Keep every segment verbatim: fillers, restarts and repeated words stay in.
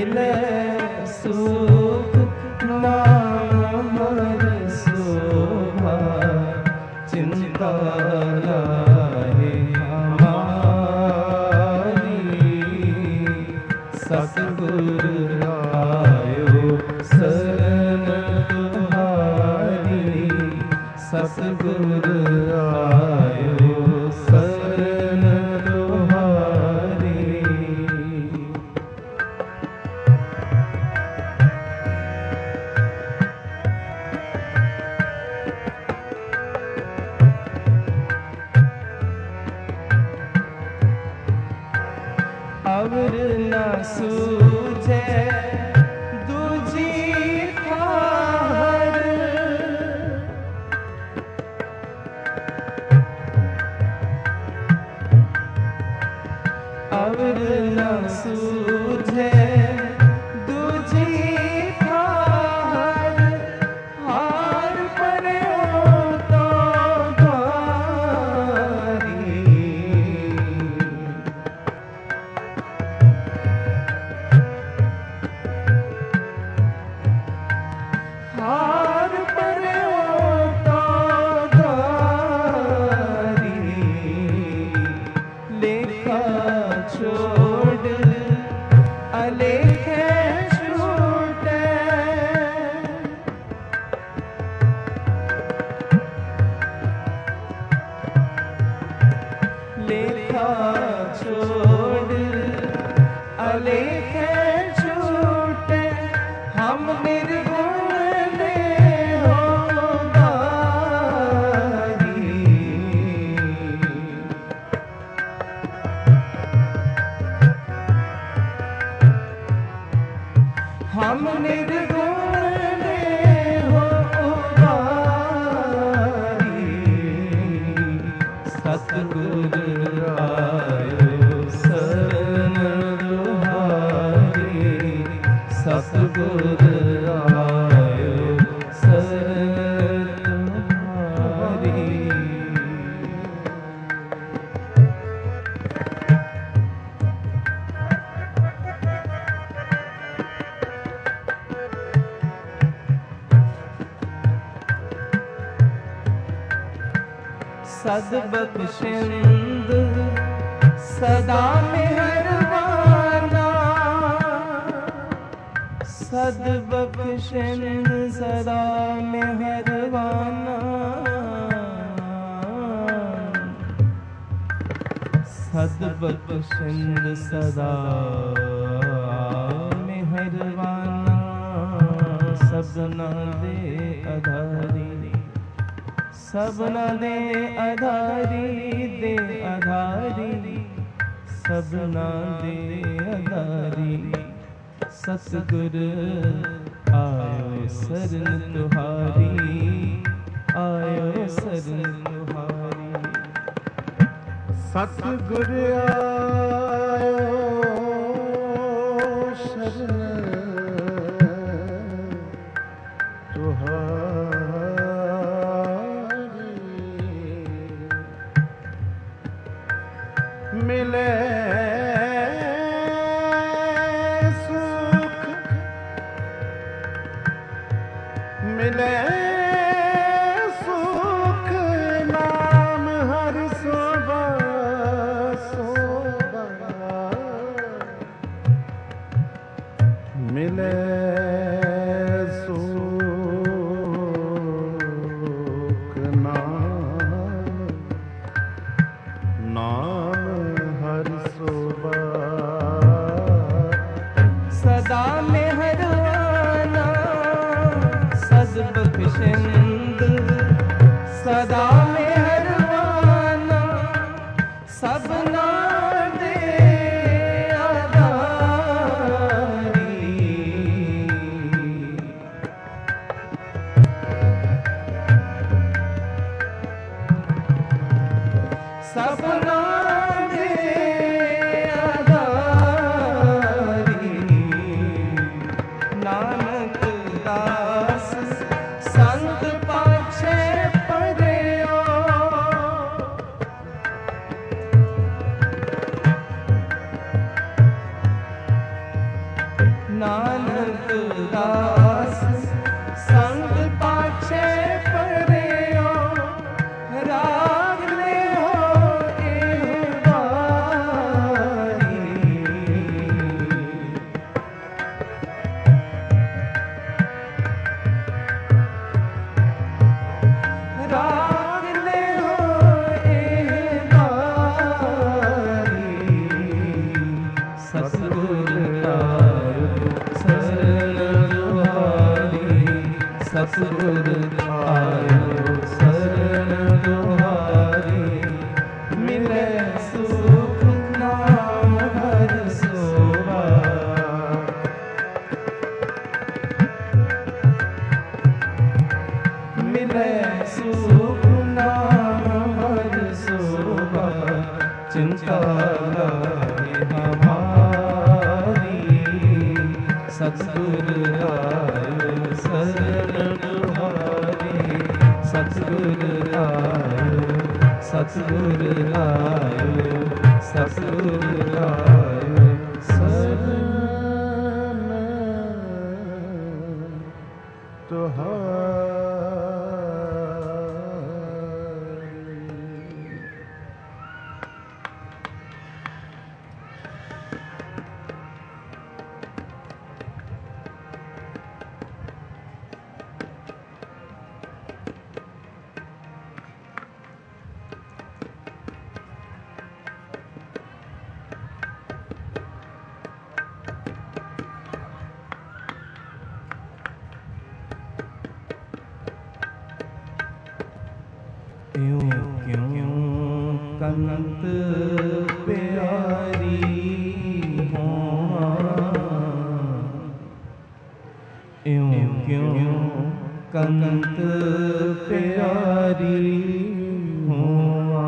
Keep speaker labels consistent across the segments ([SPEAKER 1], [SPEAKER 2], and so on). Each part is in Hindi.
[SPEAKER 1] मिले सुख नाम हर शोभा, चिंता लाहे हमारी। सतगुर आयो शरण तुम्हारी, सतगुर आयो शरण तुम्हारी। अवर न सूझे दूजी ठाहर, अवर न सूझे दूजी ठाहर, हार पर्यो तो भारी। हार पर्यो तो धारी, लेखा छोड़ अलेखे छूटे। लेखा छोड़ अलेखे छूटे, हम निर्गुण ने हो दारी। हम निर्गुण ने हो उदारी। सतगुर आयो शरण तुम्हारी, सतगुर आयो शरण तुम्हारी। सदबख्शिंद सदा मेहरबाना, सदबख्शिंद सदा मेहरबाना। सदबख्शिंद सदा मेहरबाना, सबना दे आधारी। सबना दे आधारी, दे आधारी, सबना दे आधारी। सतगुर आयो शरण तुहारी, आयो शरण तुहारी।
[SPEAKER 2] सतगुर आयो शरण तुहारी। मिले सुख मिले सुख, नाम हर शोभा शोभा। मिले सुख नाम नाम हर शोभा।
[SPEAKER 1] सदा मेहरबाना सदबख्शिंद, सदा मेहरबाना सबना दे आधारी। सबना दे आधारी। नानक दास संत पाछे पड़ियो, सतगुर आयो शरण दुहारी, मिले सुख नाम हर सोवा। मिले सुख नाम हर सोवा, चिंता लागे हमारी। सतगुर आयो शरण दुहारी, सतगुर आयो, सतगुर आयो, सतगुर आयो शरण
[SPEAKER 2] तुहारी।
[SPEAKER 1] क्यों क्यों कंत प्यारी होवा, क्यों क्यों कंत प्यारी होवा।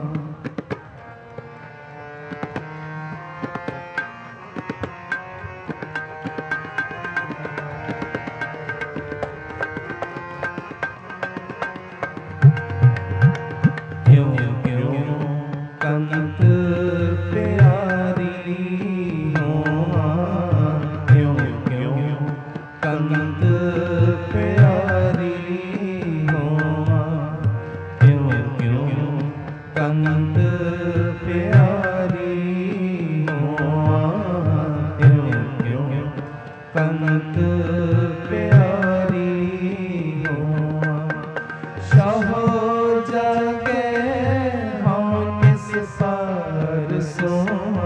[SPEAKER 1] क्यों क्यों कंत प्यारी होवा, क्यों क्यों कंत प्यारी होवा, क्यों क्यों कंत प्यारी होवा, क्यों क्यों कंत प्यारी होवा। शहो जागे हम किस पार सोवा,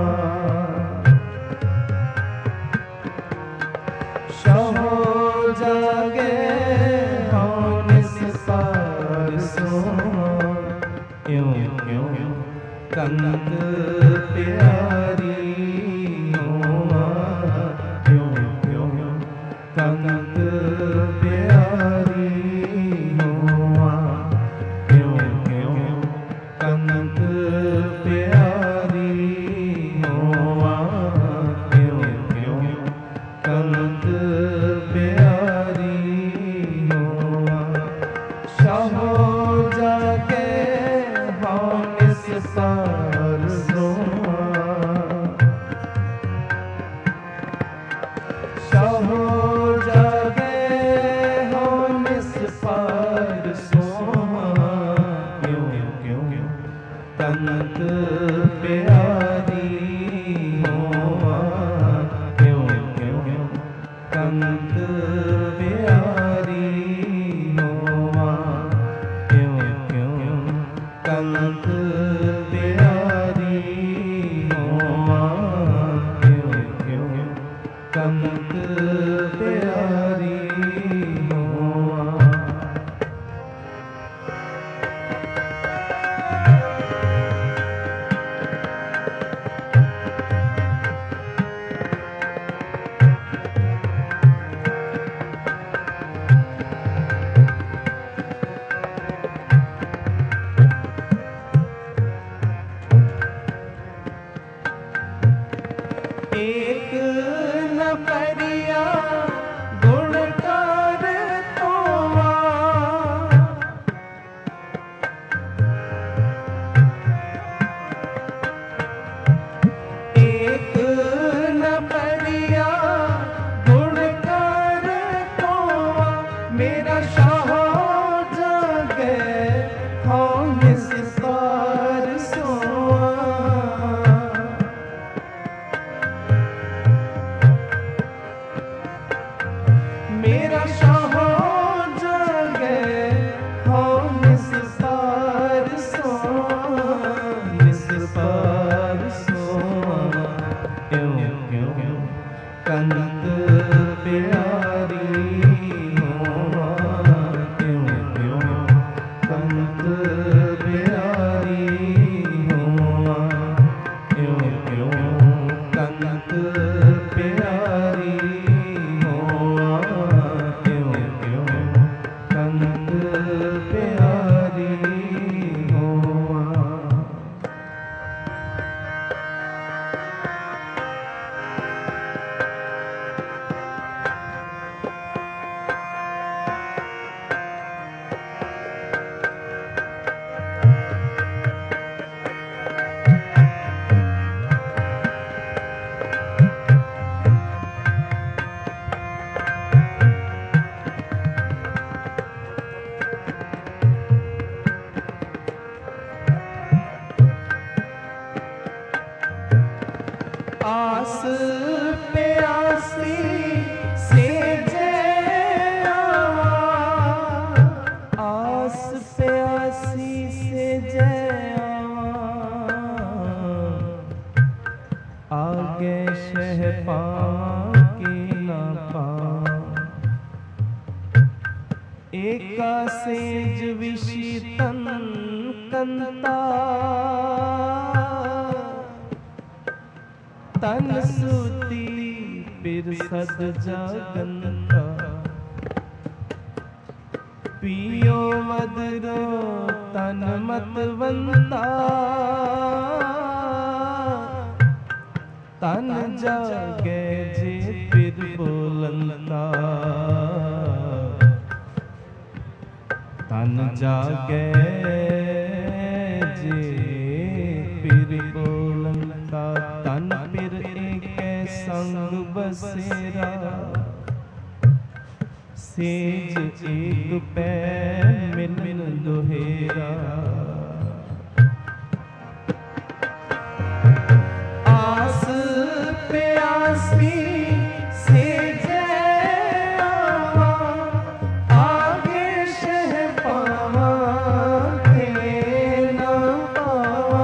[SPEAKER 1] शहो जागे हम किस पार सोवा। क्यों क्यों कंत प्यारी होवा, क्यों क्यों कंत प्यारी होवा, क्यों क्यों कंत प्यारी होवा, क्यों क्यों कंत प्यारी होवा। शहो जागे हम इस पार सोवा, शहो जागे हम इस पार सोवा। क्यों क्यों कंत प्यारी होवा, क्यों क्यों कंत प्यारी होवा, क्यों क्यों कंत प्यारी होवा, क्यों क्यों कंत प्यारी होवा। आस प्यासी से जय आवा, आस प्यासी से जय आवा, आगे शह पावा के ना पावा। एका सेज विषी तन कंता, तन सूती पिर सद जागंता। पियो मदरो तन मतवंता, तन जागे जे पिर बोलंता, तन जागे जे पिर बोलंता। तन पिर एकै संग बसेरा, सेज एक पै मिल मिल दोहेरा। आस प्यासी से जय आवा, आगे शह पावा के ना पावा।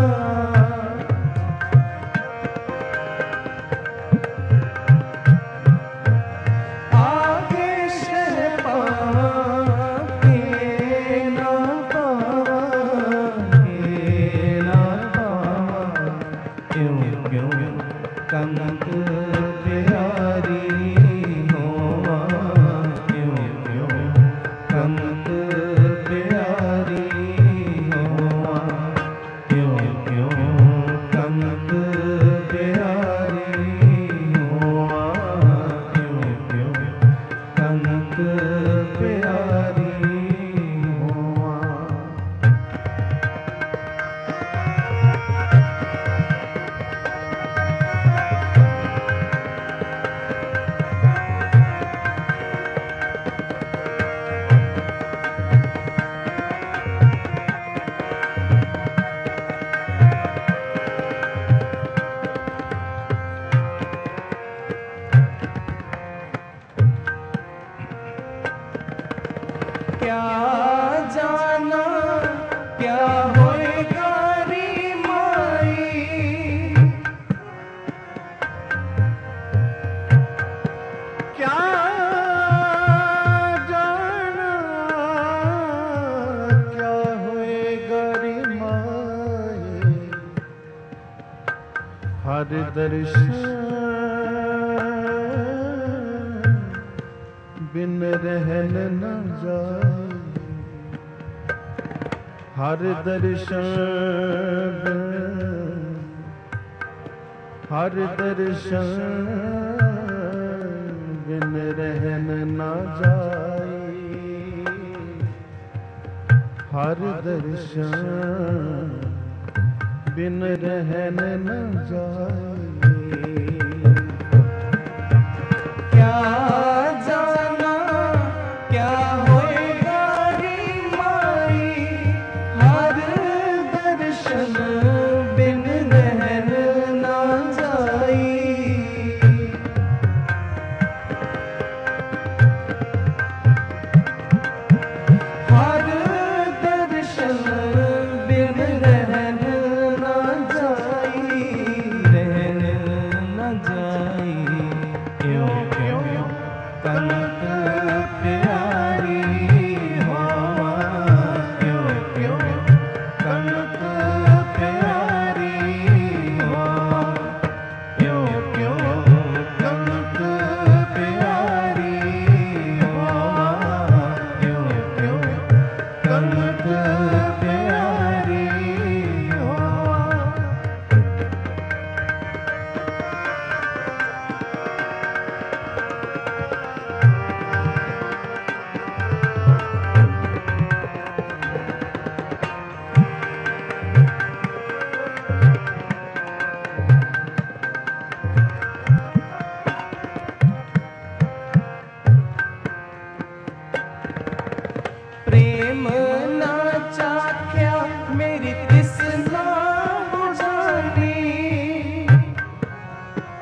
[SPEAKER 1] आगे शह पावा के ना पावा, के ना पावा। क्यों क्यों कनक प्यारी होवा, क्यों क्यों कनक प्यारी होवा, क्यों क्यों कनक प्यारी होवा, क्यों क्यों कनक प्यारी होवा। क्या जाना क्या होएगा री माई,
[SPEAKER 2] क्या जाना क्या होएगा रे माए। हर दर्शन बिन रहन न जाए, हर दर्शन बिन, हर दर्शन बिन रहन न जाए, हर दर्शन बिन रहन न जाए।
[SPEAKER 1] क्या जाना क्या होएगा री माई, हर दर्शन बिन रहन ना जाई। हर दर्शन बिन रहन ना जाई, रहन ना जाई। क्यों क्यों कनक प्यारी होवा, क्यों क्यों कनक प्यारी होवा, क्यों क्यों कनक प्यारी होवा, क्यों क्यों कनक प्यारी होवा। प्रेम ना चाख्या मेरी तृष्णा बुझानी,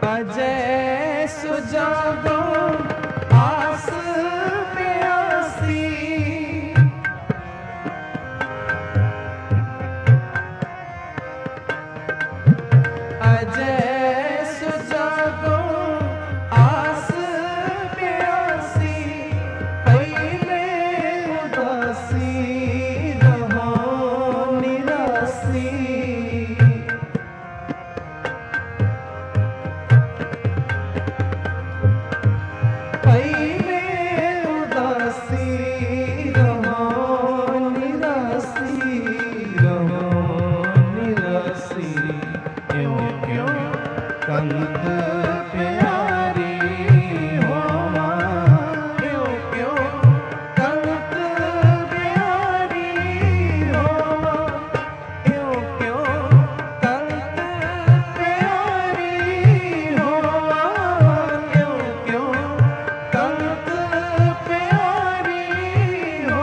[SPEAKER 1] अजय सुजागो आस प्यासी, अजय सुजागो आस प्यासी, पहले उदासी रहो निरासी। पहले उदासी रहो निरासी, रहो निरासी। क्यों क्यों कंत प्यारी हो, क्यों क्यों कंत प्यारी हो, क्यों क्यों कंत प्यारी हो, क्यों क्यों कंत प्यारी हो।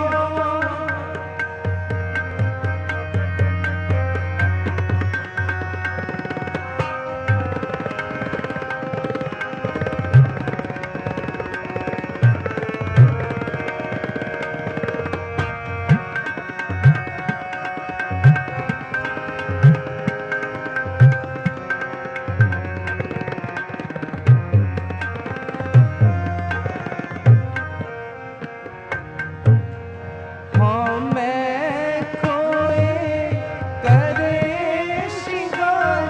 [SPEAKER 1] हाँ मैं खोए करे शिंगार,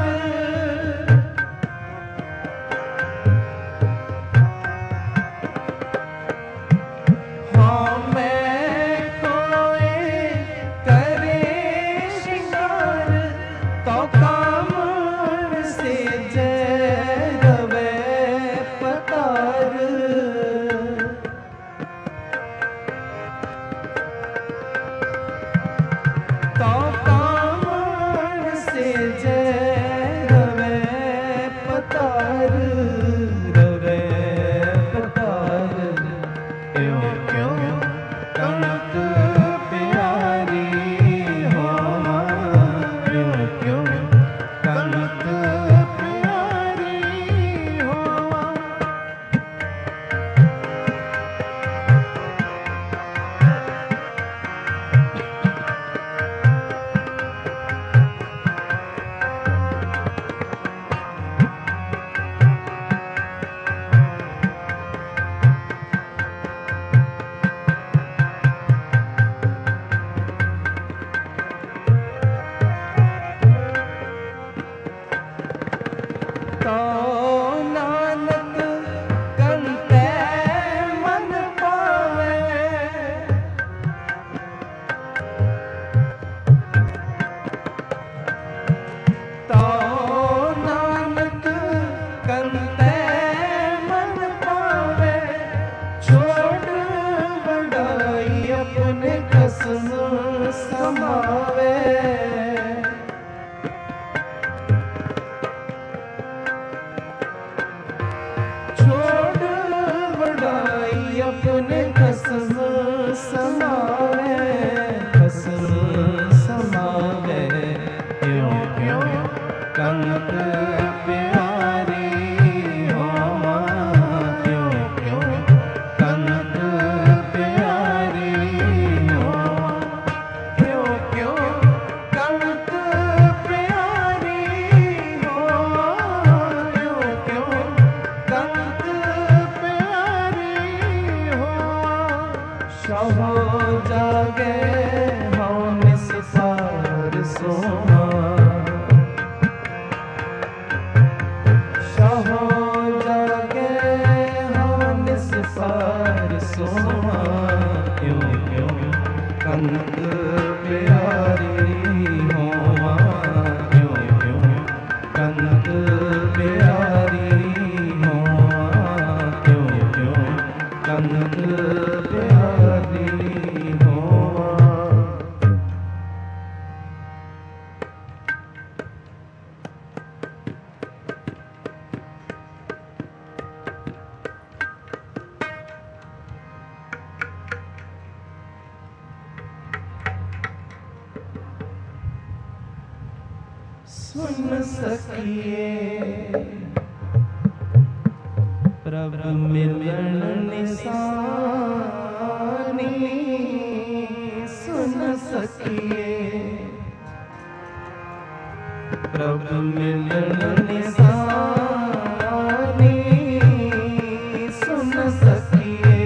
[SPEAKER 1] हाँ मैं खोए करे शिंगार, तो काम से जय रवे पतार। तो कामन से जय रवे पतार, रवे पतार। क्यों क्यों कंत प्यारी हो, क्यों क्यों कंत प्यारी हो। तो नानक कंते मन पावे, तो नानक कंते मन पावे, छोड़ बड़ाई अपने कसम समावे। छोड़ बड़ाई अपने कसम समावे, कसम समावे। क्यों क्यों कंत प्यारी हो, क्यों क्यों कंत प्यारी हो, क्यों क्यों कंत प्यारी हो, क्यों क्यों कंत प्यारी हो। शहो जागे हम सितार सोहा, शहो जागे हम सितार सोहा। क्यों क्यों कंत प्यारी हो, क्यों क्यों कंत प्यारी हो, क्यों क्यों कंत प्यारी हो। सुन सकिए प्रभु मिलन निशानी सुन सकिए, प्रभु मिलन निशानी सुन सकिए।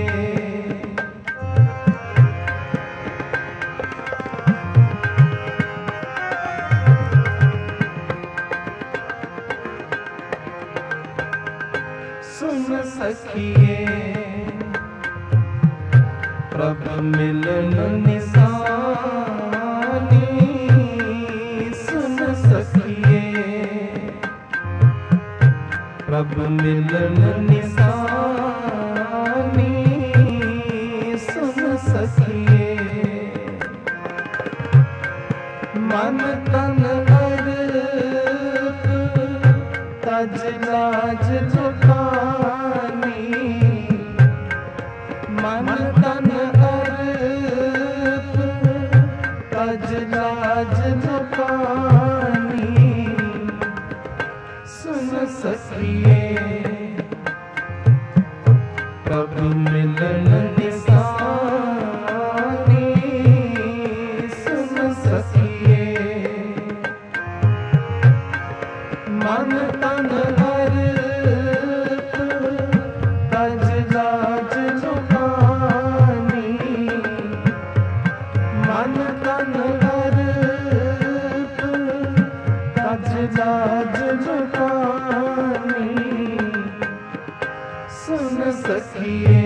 [SPEAKER 1] सुन सखिए प्रभु मिलन निशानी सुन सखिए, प्रभु मिलन निशानी सुन सखिए। मन तन अर्प तज लाज झुकानी, मन तन अर्प तज लाज झुकानी सुन सखिए, प्रभु मिलन निशानी सुन सखिए। मन तन अर्प तज लाज झुकानी, मन तन अर्प तज लाज झुकानी सुन सखिए,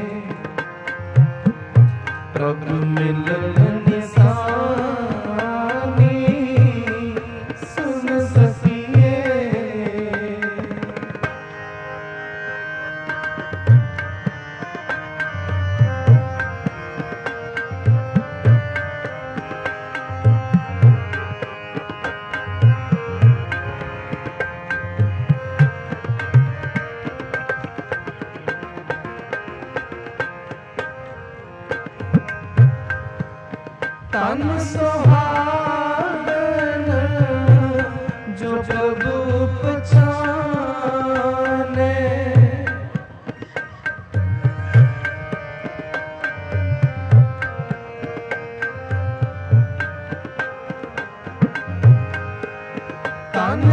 [SPEAKER 1] प्रभु मिलन निशानी सुन सखिए। तन सुहागन जो प्रभु पहचाने, तन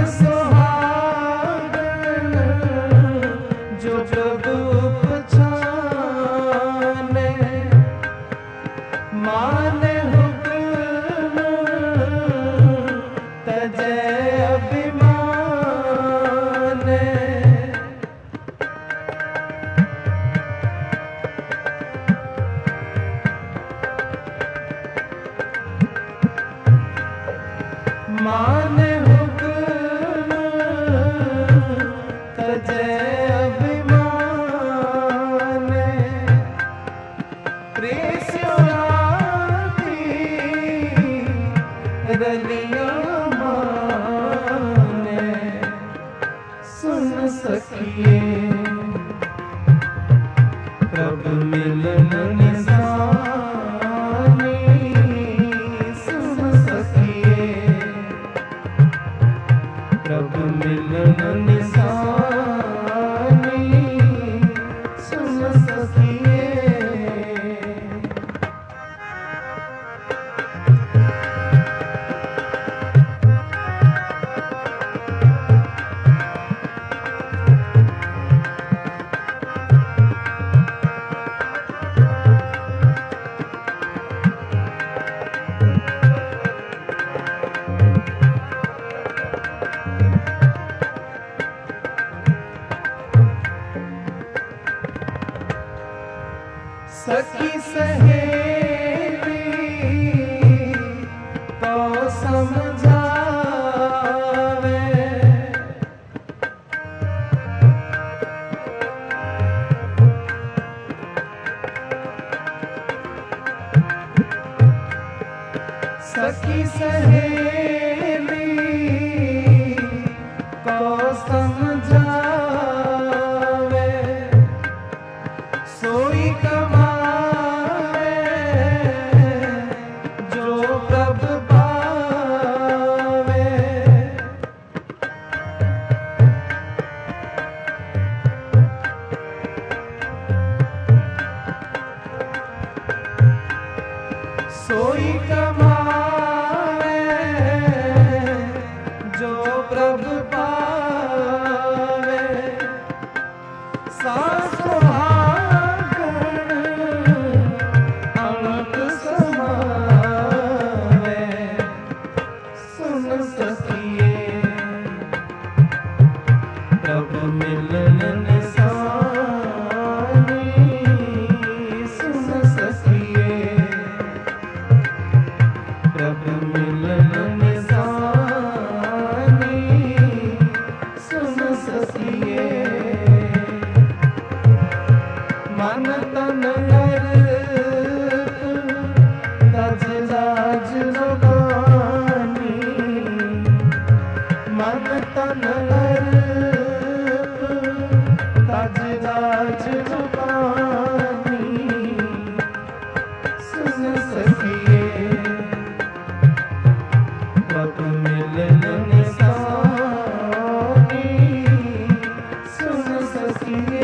[SPEAKER 1] सुहागन जो प्रभु पहचाने, माने माने हुक्म तजे अभिमाने, प्रेस्योराती रलिया माने सुन सखिए, प्रभु मिलन निशानी सुन सखिए, प्रभु मिलन निशानी सुन सखिए। सखी सहेली तो समझावे, सखी सहेली को समझावे, सोई कमावे जो प्रभु पावे, मिलन निशानी सुन सखिए, प्रभु मिलन निशानी सुन सखिए। मन तन तज लाज लगानी, मन तन तज लाज लगानी सुन सखिए, प्रभु मिलन निशानी सुन सखिए।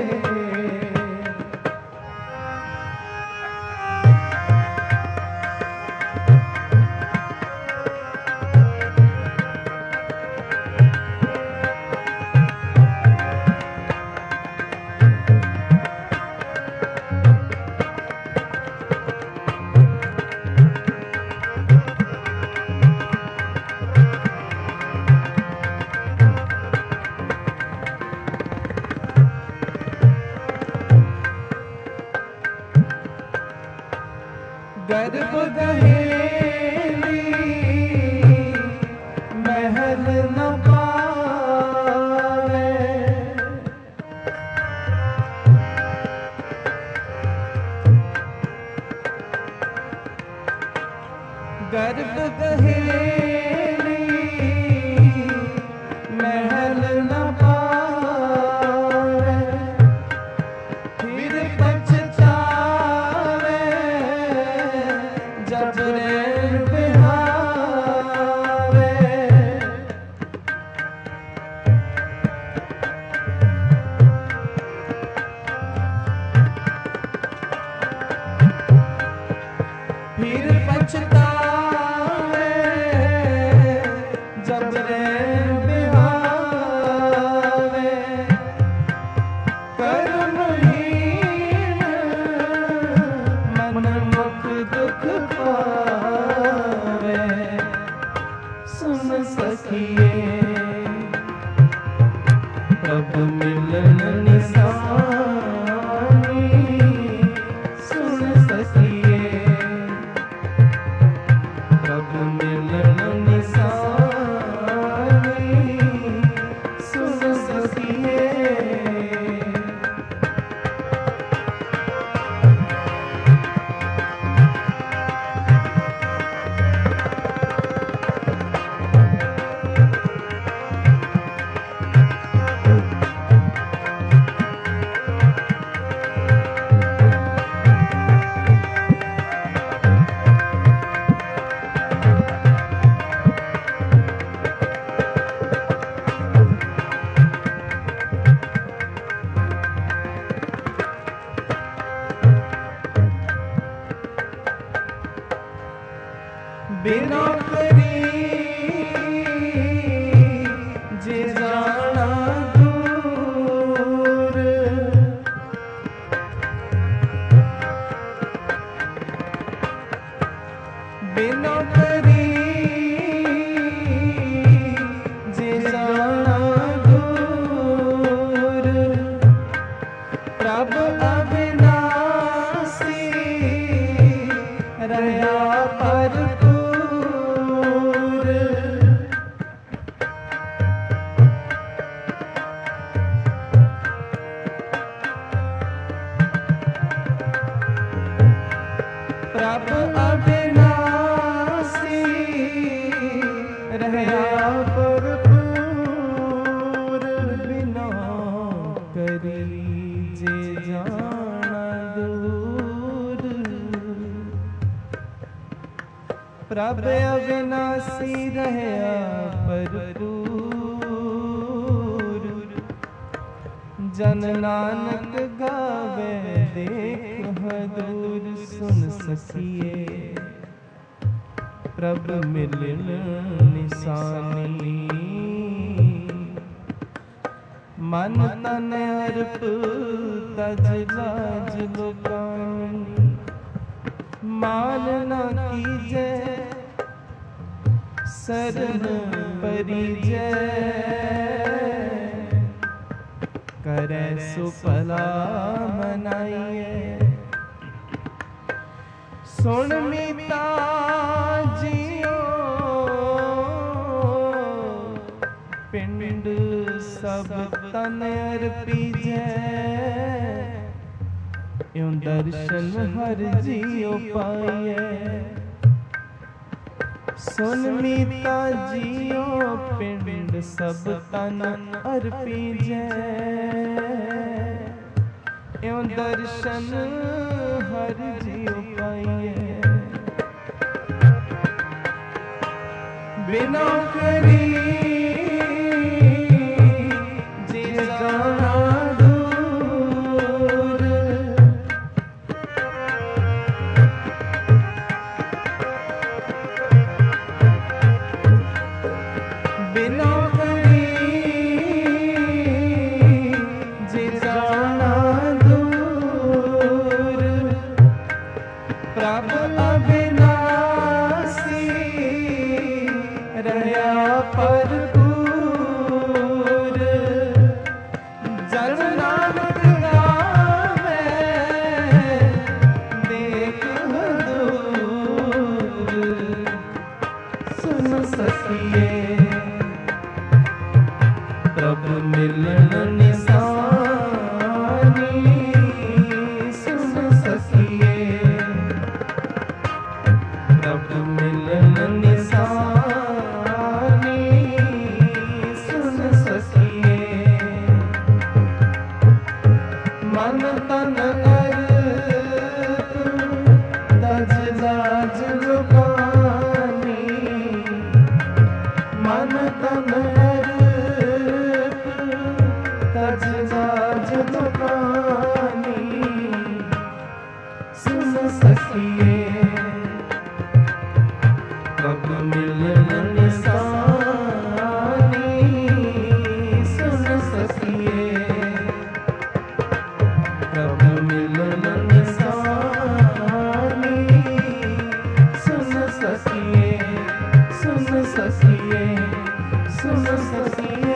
[SPEAKER 1] गर्भ गहेली महल न पावे, गर्भ गहेली महल न पावे, फिर पछतावे जब रैन बिहावे। फिर पछतावे जब रैन बिहावे, कर्महीन मन मुख दुख पावे सुन सखिए, प्रभु मिलन निशानी सुन सखिए, प्रभु मिलन निशानी सुन सखिए। बिना करी जे जाना दूर, बिना करी जे जाना दूर, प्रभु अविनाशी रहा भरपूर। प्रभु अविनाशी रहा भरपूर, बिना करी जे जाना दूर, प्रभु अविनाशी रहा भरपूर। जन नानक गावे देख हदूर सुन सखिए, प्रभु मिलन निशानी मन तन अर्प तज लाज लुकानी। मान न कीजे शरण परिजय, करे सुपला मनाइए। सुन मीता जियो पिंड सब तन अर्पीजै, यूं दर्शन हर जियो पाइए। सुन मीता जियो पिंड सब तन अर्पीजै, यूं दर्शन हर जियो पाइए। बिना करी जे जाना दूर, बिना करी जे जाना दूर, प्रभु अविनाशी रहया भरपूर। जन नानक गावे देख दूर, सुन सखिए प्रभु मिलन निशानी। सुन सखिए प्रभु मिलन निशानी। सुन सखिए मन तन अर्प तज लाज लुकानी। मन तन अर्प तज लाज लुकानी। सुन सखिए प्रभु मिलन निशानी। सुन सखिए प्रभु मिलन निशानी। सुन सखिए सुन सखिए सुन सखिए।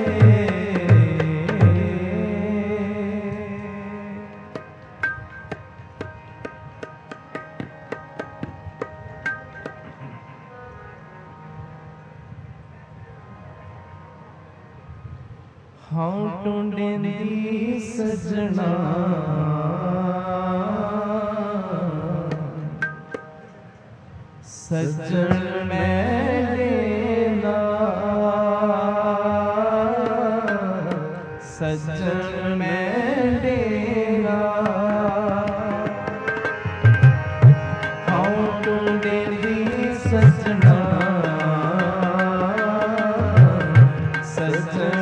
[SPEAKER 1] हाँ टूंडेंदी सजना सजन मेरे नाल, सजन मेरे नाल। हाँ टूंडेंदी सजना सजन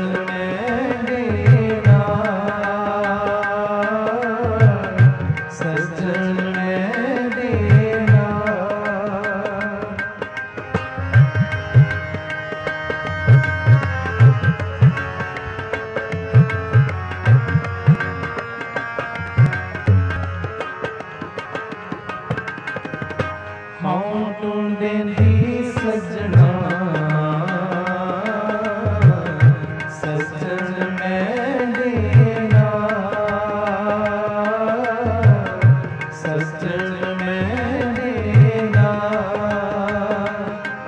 [SPEAKER 1] टूंडेंदी सजना सजन मेरे नाल, सजन मेरे नाल।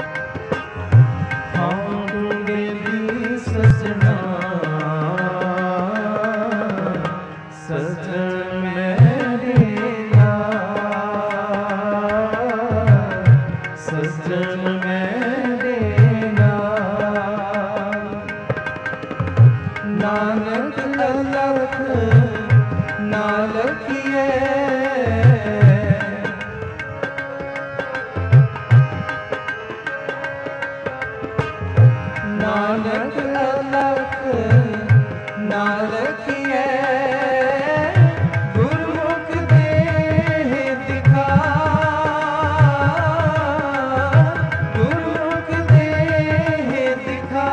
[SPEAKER 1] हाँ टूंडेंदी सजना सजन मेरे सजन मेरे नाल। नानक अलख नालकिए, नानक अलख नालकिए। गुरुमुख देह दिखा, गुरुमुख देह दिखा।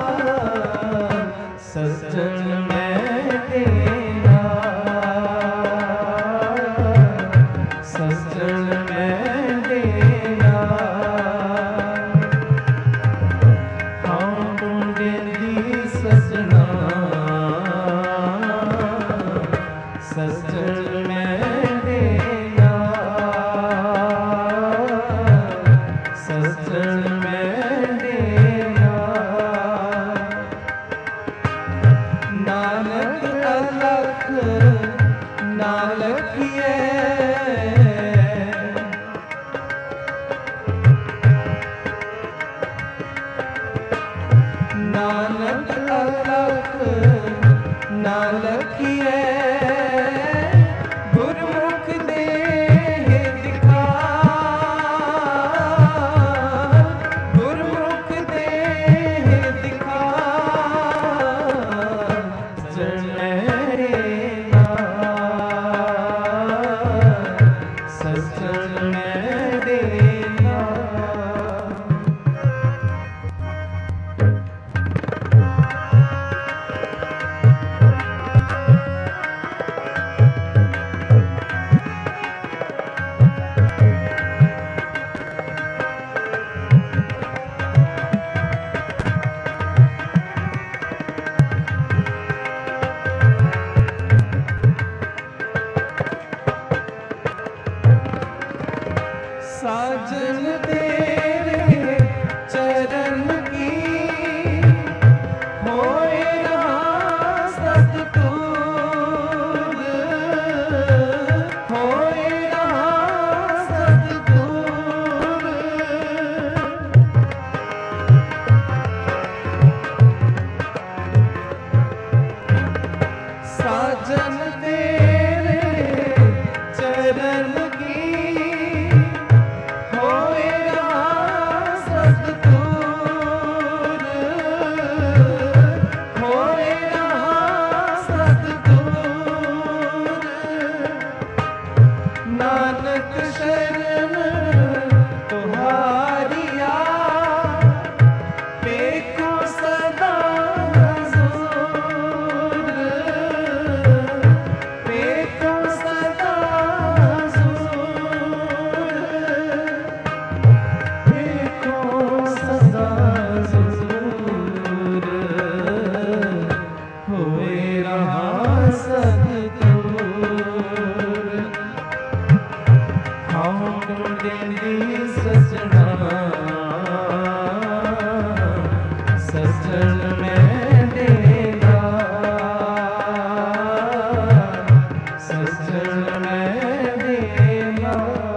[SPEAKER 1] सजन मेरे नाल। लखिए नानक अलख ना लखिए गुरमुख देह दिखा गुरमुख देह दिखा जनैना सजन में देना साजन तेरे चरण की होए रहा सततूर होए रहा सततूर साजन तेरे चरण की होए रहा सततूर होए रहा सततूर नानक शरण तुहारिया देखो सदा हुजूर देखो सदा हुजूर देखो सदा हुजूर होए रहा सततूर हाँ टुंडेंदी सजना सजन में देना सजन में देना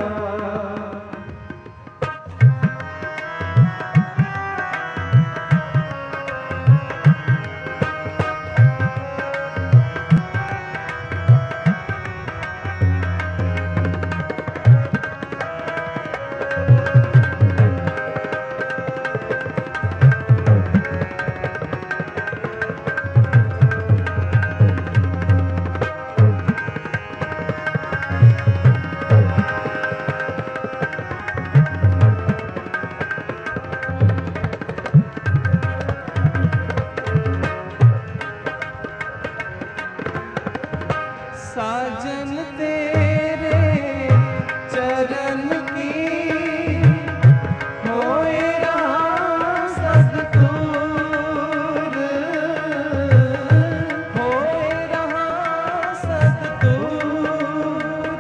[SPEAKER 1] साजन तेरे चरण की होए रहा सततूर होए रहा सततूर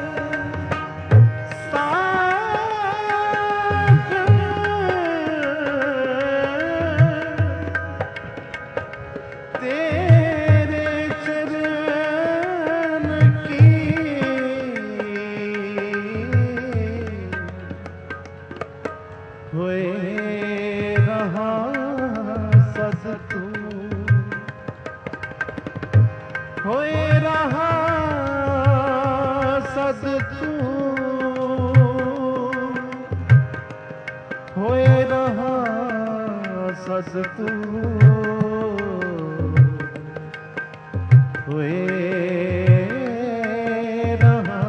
[SPEAKER 2] तेरे चरण की होए रहा सततूर होए रहा सततूर होए रहा सततूर होए रहा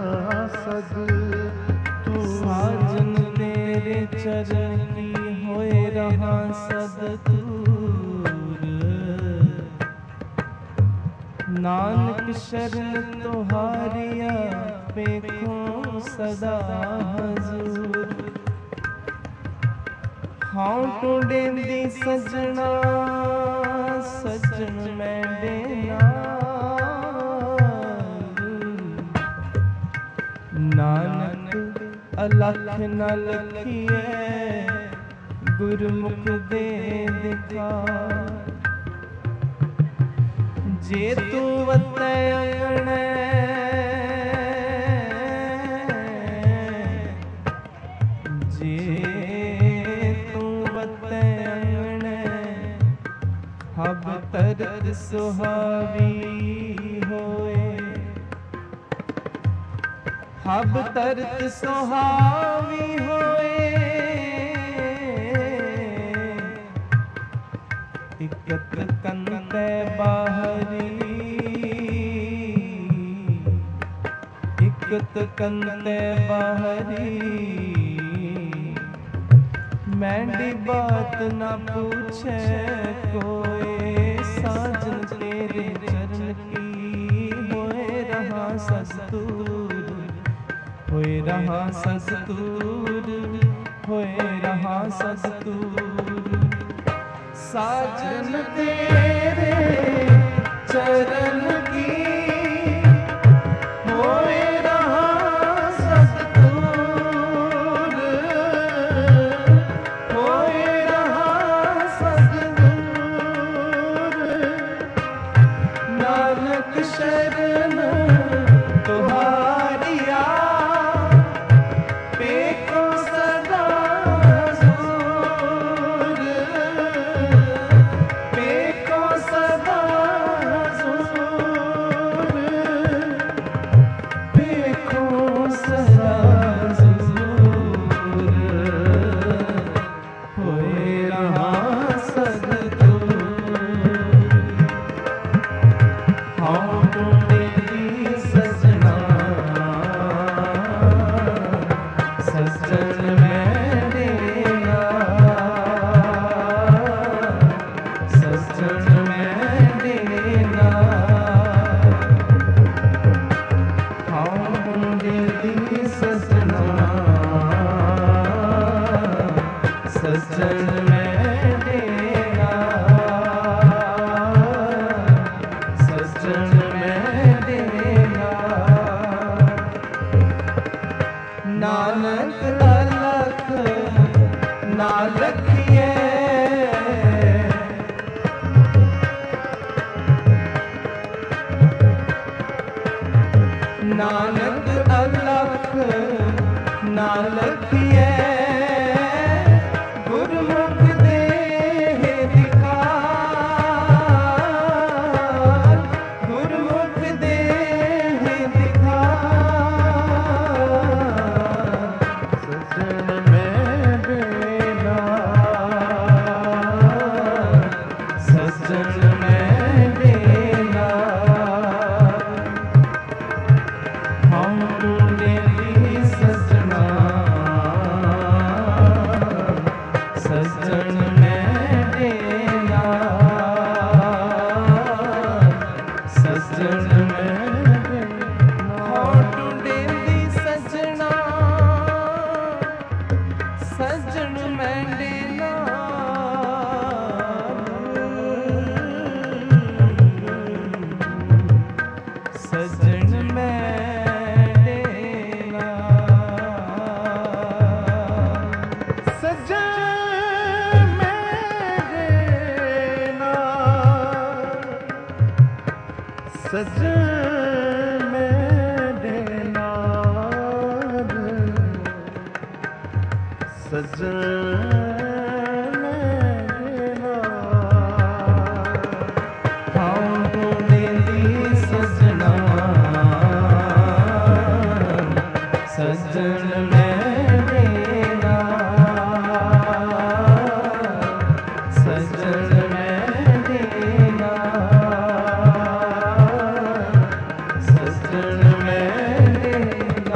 [SPEAKER 2] सततूर
[SPEAKER 1] साजन तेरे चरनी होए रहा सततूर नानक शरण तुहारिया पेखो सदा हजूर हाँ टुंडेंदी सजना सजन में देना नानक अलख न लखिए गुरमुख दे दिखा जे तू वतै अंगणे हब तरत सुहावी होए, हब तरत सुहावी होए, इकत कंते बाहरी, इकत कंते बाहरी, मैंडी बात न पूछे कोई, साजन तेरे चरण की होए रहा सस्तूर, होए रहा सस्तूर, होए रहा सस्तूर। साजन तेरे चरण की होए रहा सस्तूर, होए रहा सस्तूर। नानक शरण तुम्हारिया, पेको सदा हजूर, पेको सदा हजूर, पेको सदा हजूर, होए रहा सद्गुर। हाँ ढूंढे दी सजना, सजन मैंने ना, सजन मैंने ना। हाँ ढूंढे दी सजना, सजन मैंने ना, सजन मैंने ना। नानक अलख ना लखिए, नानक अलख ना लखिए, गुरमुख देह दिखार, गुरमुख देह दिखार।
[SPEAKER 2] सजन मैं बेना,
[SPEAKER 1] सजन मैं देना। हम ढूंढे दी सजना, सजन मैं देना, सजन मैं देना। हम ढूंढे दी सजना, सजन मैं देना। सजन मैं देना,
[SPEAKER 2] सजन मैं देना, सजन मैं देना, सजन मैं देना।
[SPEAKER 1] हाँ ढूंढे दी सजना, सजन मैं देना, सजन मैं देना, सजन मैं देना।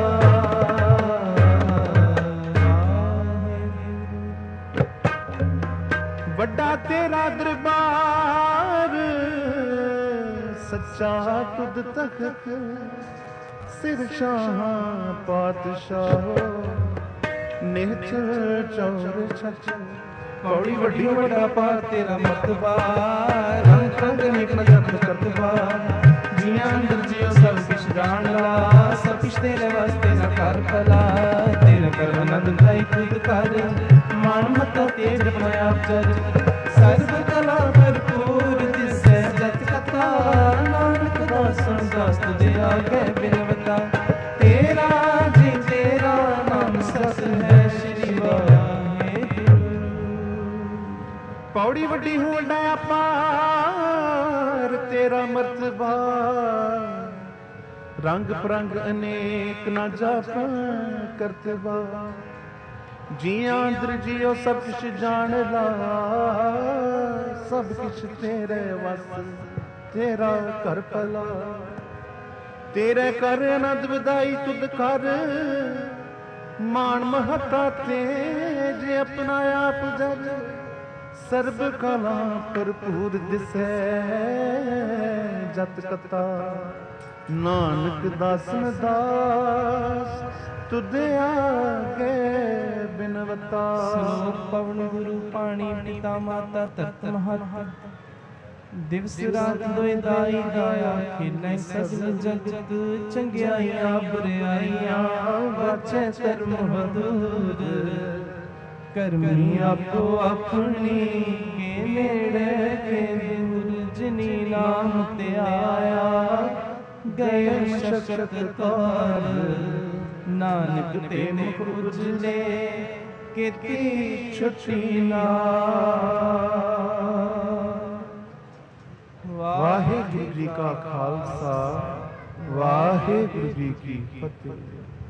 [SPEAKER 2] वड्डा तेरा दरबार, सच्चा खुद तख्त, सिर शाह पातशाह, निहचल चौर छच।
[SPEAKER 1] कौड़ी वड्डी वड्डा पार तेरा मर्तबा, रंग रंग नेक नजर करतबा। जियां अंदर जियो सब किश जान ला, सब किश तेरे वास्ते न कर भला। तेरे कर आनंद लाई खुद कर, मान मता तेज माया चर। सर्व कला भरपूर जिससे जत कथा, नानक दासन दास तुझे आगे बिनवता। तेरा जी तेरा नाम सत है श्री वाहेगुरु।
[SPEAKER 2] ਹੌੜੀ ਵੱਡੀ ਹੋ ਵੱਡਾ ਅਪਾਰ ਤੇਰਾ ਮਰਤਬਾ, ਰੰਗ ਪਰੰਗ ਅਨੇਕ ਨਾ ਜਾਪਾਂ ਕਰਤਬਾ। ਜੀਆਂ ਅੰਦਰ ਜਿਉ ਸਭ ਕੁਛ ਜਾਣ ਲਾ, ਸਭ ਕੁਛ ਤੇਰੇ ਵਸ ਤੇਰਾ ਘਰ ਭਲਾ। ਤੇਰੇ ਕਰ ਆਨੰਦ ਵਧਾਈ ਤੁਧ ਕਰ, ਮਾਣ ਮਹੱਤਾ ਤੇ ਜੇ ਆਪਣਾ ਆਪ ਜਗ। ਸਰਬ ਕਲਾ ਭਰਪੂਰ ਦਿਸੈ ਜਤ ਕਤਾ, ਨਾਨਕ ਦਾਸਨ ਦਾਸ ਤੁਧ ਆਗੇ ਬਿਨਵਤਾ।
[SPEAKER 1] ਸਲੋਕ ਪਵਨ ਗੁਰੂ ਪਾਣੀ ਪਿਤਾ ਮਾਤਾ ਧਰਤ ਮਹਤ, ਦਿਵਸ ਰਾਤ ਦੋਇ ਦਾਈ ਦਾਇਆ ਖੇਲੇ ਸਗਲ ਜਗਤ। ਚੰਗਿਆਈਆਂ ਬੁਰਿਆਈਆਂ ਵਾਚੈ ਧਰਮ ਹਦੂਰ, ਕਰਮੀ ਆਪੋ ਆਪਣੀ ਕੇ ਨੇੜੇ ਕੇ ਦੂਰ। ਜਿਨੀ ਨਾਮ ਤੇ ਆਇਆ ਗਏ ਮਸ਼ਕਤ ਤਾਰ, ਨਾਨਕ ਤੇ ਮੁਖ ਉਜਲੇ ਕੀਤੀ ਛੁੱਟੀ ਨਾ।
[SPEAKER 2] ਵਾਹਿਗੁਰੂ ਜੀ ਕਾ ਖਾਲਸਾ, ਵਾਹਿਗੁਰੂ ਜੀ ਕੀ ਫਤਿਹ।